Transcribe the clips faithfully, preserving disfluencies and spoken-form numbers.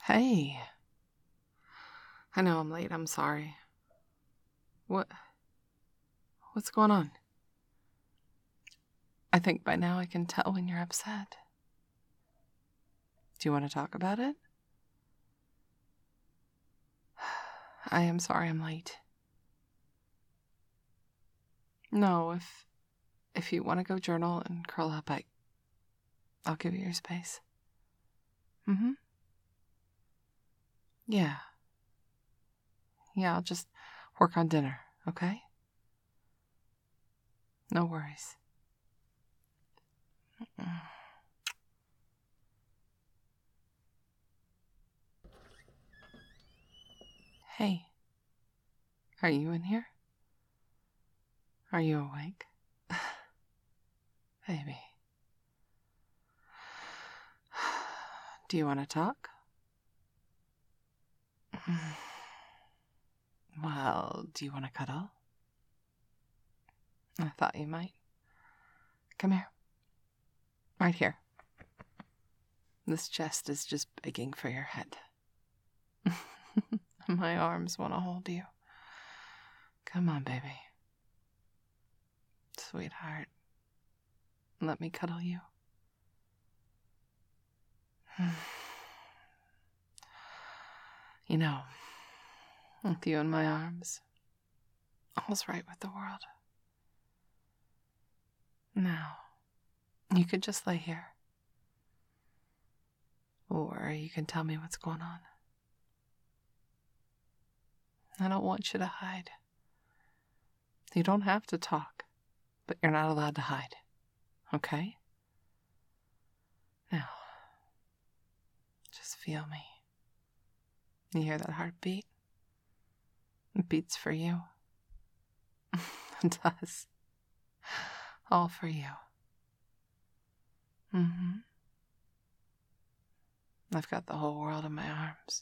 Hey. I know I'm late. I'm sorry. What? What's going on? I think by now I can tell when you're upset. Do you want to talk about it? I am sorry I'm late. No, if if you want to go journal and curl up, I I'll give you your space. Mm-hmm. Yeah. Yeah, I'll just work on dinner, okay? No worries. Mm-mm. Hey. Are you in here? Are you awake? Baby. Do you want to talk? Well, do you want to cuddle? I thought you might. Come here. Right here. This chest is just begging for your head. My arms want to hold you. Come on, baby. Sweetheart. Let me cuddle you. You know, with you in my arms, all's right with the world. Now, you could just lay here. Or you can tell me what's going on. I don't want you to hide. You don't have to talk, but you're not allowed to hide. Okay? Now, just feel me. You hear that heartbeat? It beats for you. It does. All for you. Mm-hmm. I've got the whole world in my arms.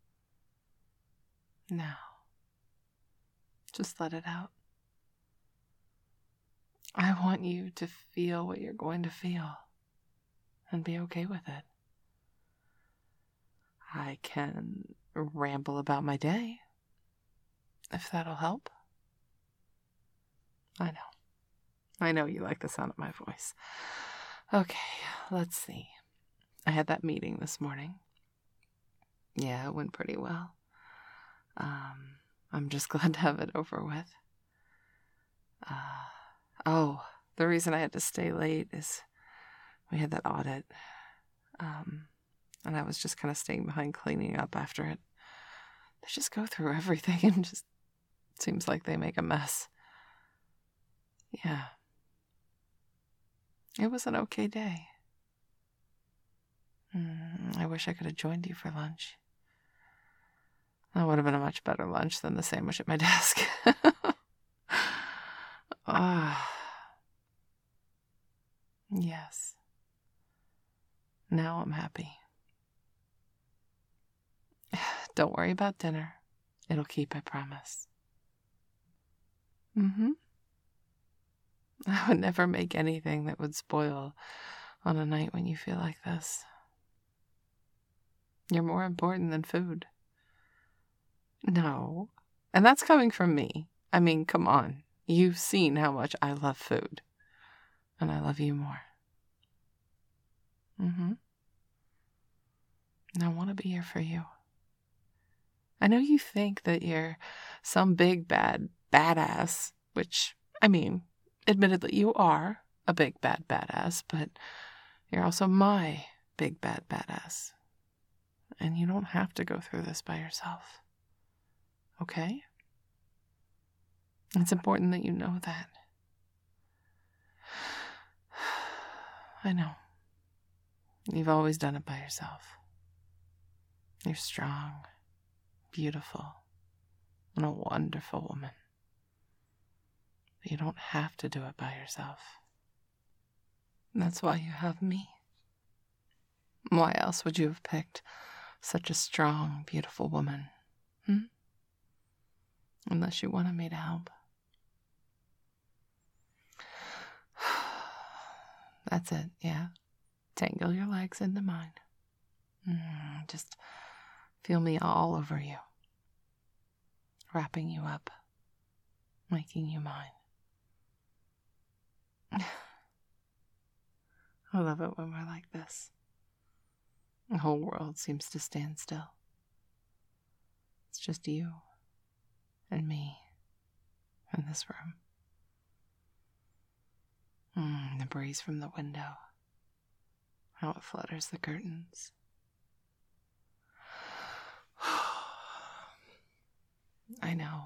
Now, just let it out. I want you to feel what you're going to feel and be okay with it. I can ramble about my day, if that'll help. I know. I know you like the sound of my voice. Okay, let's see. I had that meeting this morning. Yeah, it went pretty well. Um, I'm just glad to have it over with. Uh, oh, the reason I had to stay late is we had that audit. Um, and I was just kind of staying behind cleaning up after it. They just go through everything and just seems like they make a mess. Yeah. It was an okay day. Mm, I wish I could have joined you for lunch. That would have been a much better lunch than the sandwich at my desk. Ah. Yes. Now I'm happy. Don't worry about dinner. It'll keep, I promise. Mm-hmm. I would never make anything that would spoil on a night when you feel like this. You're more important than food. No. And that's coming from me. I mean, come on. You've seen how much I love food. And I love you more. Mm-hmm. And I want to be here for you. I know you think that you're some big, bad, badass, which, I mean, admittedly, you are a big, bad, badass, but you're also my big, bad, badass. And you don't have to go through this by yourself. Okay? It's important that you know that. I know. You've always done it by yourself. You're strong, beautiful, and a wonderful woman. But you don't have to do it by yourself. And that's why you have me. Why else would you have picked such a strong, beautiful woman? Hmm? Unless you wanted me to help. That's it, yeah. Tangle your legs into mine. Mm, just Feel me all over you, wrapping you up, making you mine. I love it when we're like this. The whole world seems to stand still. It's just you and me in this room. Mm, the breeze from the window, how it flutters the curtains. I know.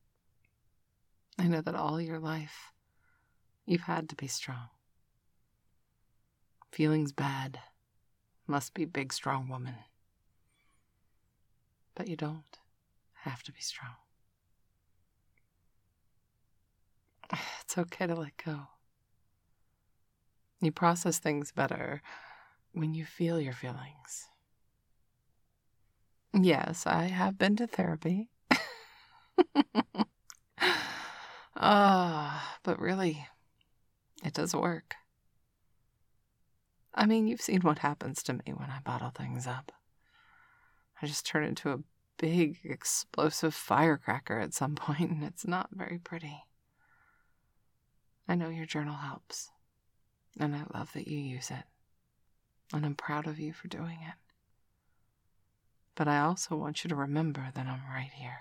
I know that all your life you've had to be strong. Feelings bad. Must be big, strong woman. But you don't have to be strong. It's okay to let go. You process things better when you feel your feelings. Yes, I have been to therapy. Ah, uh, but really, it does work. I mean, you've seen what happens to me when I bottle things up. I just turn into a big, explosive firecracker at some point, and it's not very pretty. I know your journal helps, and I love that you use it, and I'm proud of you for doing it. But I also want you to remember that I'm right here.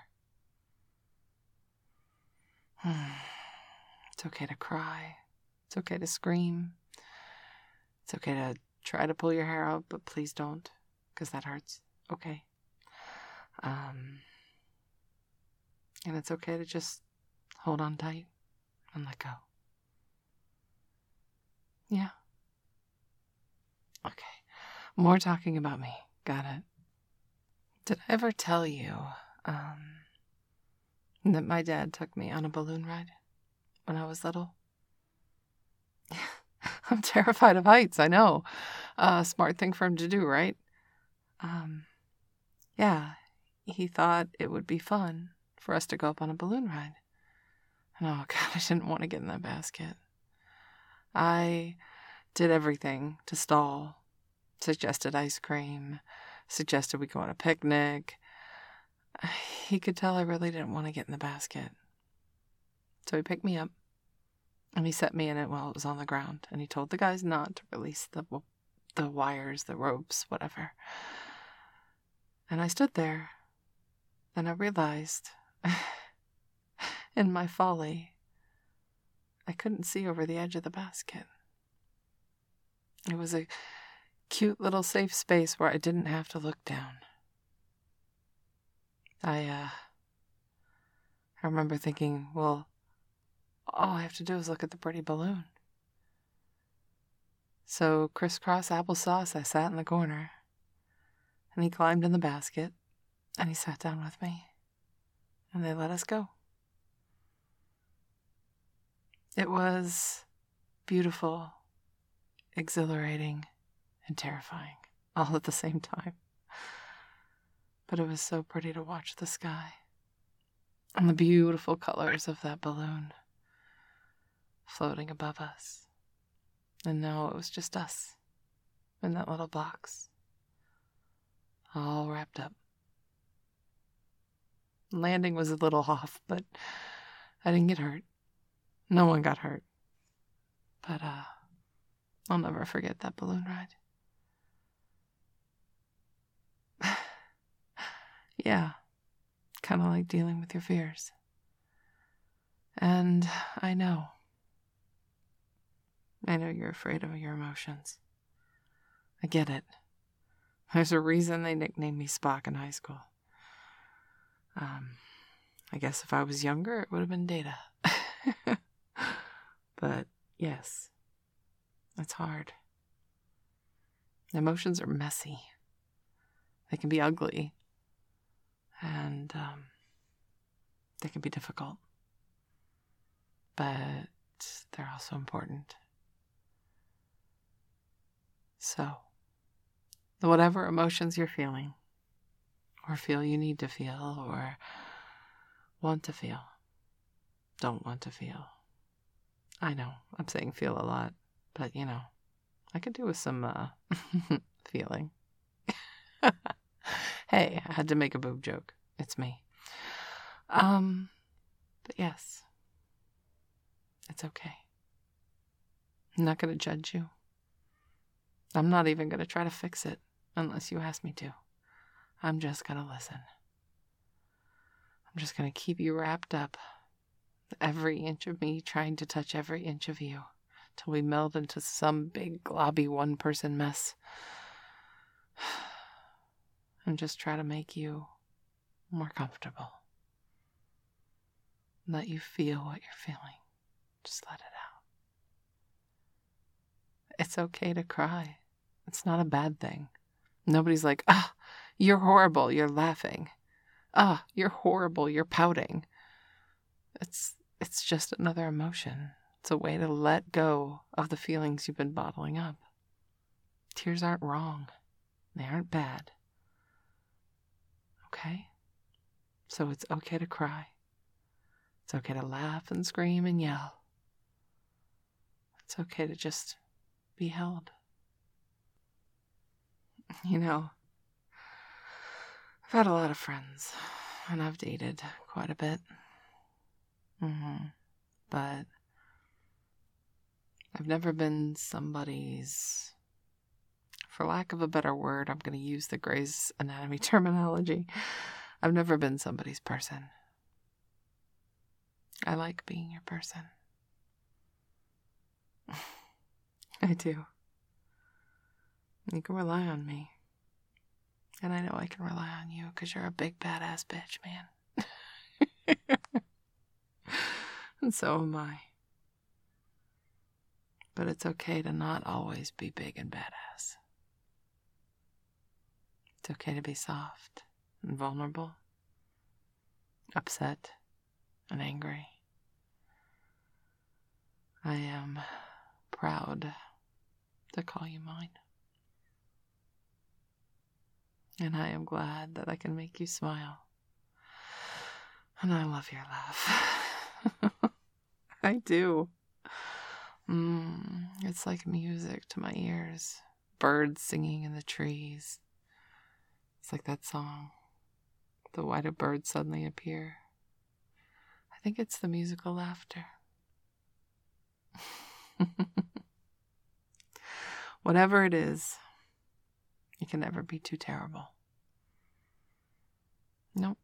It's okay to cry. It's okay to scream. It's okay to try to pull your hair out, but please don't, because that hurts. Okay. Um, and it's okay to just hold on tight and let go. Yeah. Okay. More talking about me. Got it. Did I ever tell you um, that my dad took me on a balloon ride when I was little? I'm terrified of heights, I know. Uh, smart thing for him to do, right? Um, yeah, he thought it would be fun for us to go up on a balloon ride. And oh God, I didn't want to get in that basket. I did everything to stall. Suggested ice cream. Suggested we go on a picnic. He could tell I really didn't want to get in the basket. So he picked me up. And he set me in it while it was on the ground. And he told the guys not to release the the wires, the ropes, whatever. And I stood there. And I realized, in my folly, I couldn't see over the edge of the basket. It was a cute little safe space where I didn't have to look down. I, uh, I remember thinking, well, all I have to do is look at the pretty balloon. So, crisscross applesauce, I sat in the corner. And he climbed in the basket. And he sat down with me. And they let us go. It was beautiful, exhilarating, and terrifying, all at the same time. But it was so pretty to watch the sky. And the beautiful colors of that balloon floating above us. And now it was just us in that little box, all wrapped up. Landing was a little off, but I didn't get hurt. No one got hurt. But uh, I'll never forget that balloon ride. Yeah, kind of like dealing with your fears. And I know. I know you're afraid of your emotions. I get it. There's a reason they nicknamed me Spock in high school. Um, I guess if I was younger, it would have been Data. But yes, it's hard. Emotions are messy. They can be ugly. And um, they can be difficult. But they're also important. So, whatever emotions you're feeling, or feel you need to feel, or want to feel, don't want to feel. I know, I'm saying feel a lot, but you know, I could do with some uh, feeling. Hey, I had to make a boob joke. It's me. Um, but yes, it's okay. I'm not going to judge you. I'm not even going to try to fix it unless you ask me to. I'm just going to listen. I'm just going to keep you wrapped up, every inch of me trying to touch every inch of you, till we meld into some big, globby, one-person mess. And just try to make you more comfortable. Let you feel what you're feeling. Just let it out. It's okay to cry. It's not a bad thing. Nobody's like, ah, oh, you're horrible, you're laughing. Ah, oh, you're horrible, you're pouting. It's it's just another emotion. It's a way to let go of the feelings you've been bottling up. Tears aren't wrong. They aren't bad. Okay? So it's okay to cry. It's okay to laugh and scream and yell. It's okay to just be held. You know, I've had a lot of friends, and I've dated quite a bit. Mm-hmm. But I've never been somebody's, for lack of a better word, I'm going to use the Grey's Anatomy terminology. I've never been somebody's person. I like being your person. I do. You can rely on me. And I know I can rely on you because you're a big badass bitch, man. And so am I. But it's okay to not always be big and badass. It's okay to be soft and vulnerable, upset and angry. I am proud to call you mine. And I am glad that I can make you smile. And I love your laugh. I do. Mm, it's like music to my ears. Birds singing in the trees. It's like that song, The Why Do Birds Suddenly Appear? I think it's the musical laughter. Whatever it is, it can never be too terrible. Nope.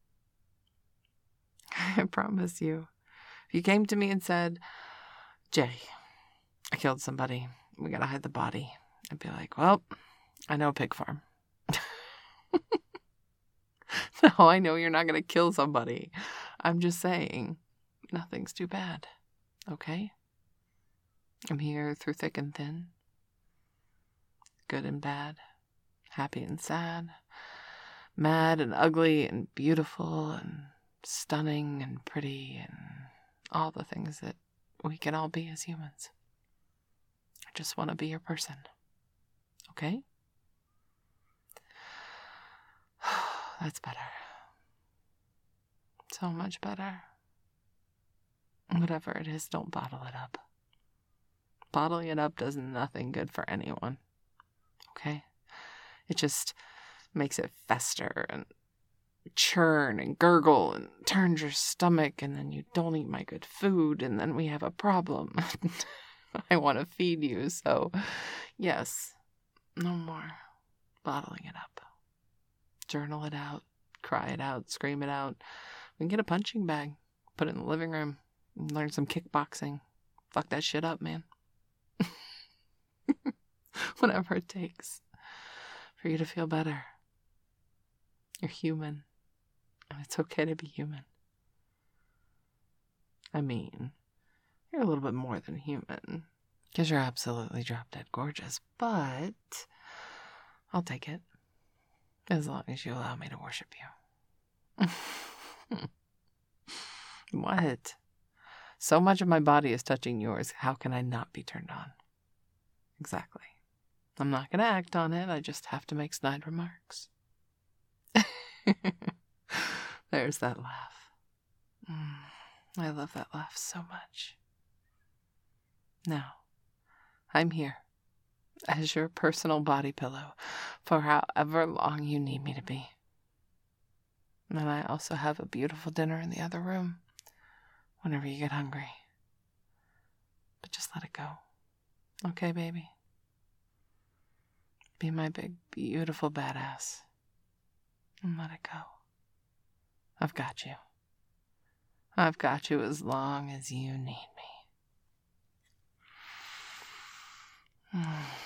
I promise you. If you came to me and said, Jay, I killed somebody, we gotta hide the body, I'd be like, well, I know a pig farm. No, I know you're not gonna kill somebody. I'm just saying, nothing's too bad. Okay? I'm here through thick and thin. Good and bad. Happy and sad. Mad and ugly and beautiful and stunning and pretty and all the things that we can all be as humans. I just want to be your person. Okay? That's better. So much better. Whatever it is, don't bottle it up. Bottling it up does nothing good for anyone. Okay? It just makes it fester and churn and gurgle and turns your stomach, and then you don't eat my good food, and then we have a problem. I want to feed you, so yes, no more bottling it up. Journal it out, cry it out, scream it out. We can get a punching bag, put it in the living room, and learn some kickboxing. Fuck that shit up, man. Whatever it takes for you to feel better. You're human, and it's okay to be human. I mean, you're a little bit more than human, because you're absolutely drop-dead gorgeous, but I'll take it, as long as you allow me to worship you. What? So much of my body is touching yours, how can I not be turned on? Exactly. I'm not going to act on it, I just have to make snide remarks. There's that laugh. Mm, I love that laugh so much. Now, I'm here, as your personal body pillow for however long you need me to be. And I also have a beautiful dinner in the other room whenever you get hungry. But just let it go. Okay, baby? Be my big, beautiful badass. And let it go. I've got you. I've got you as long as you need me.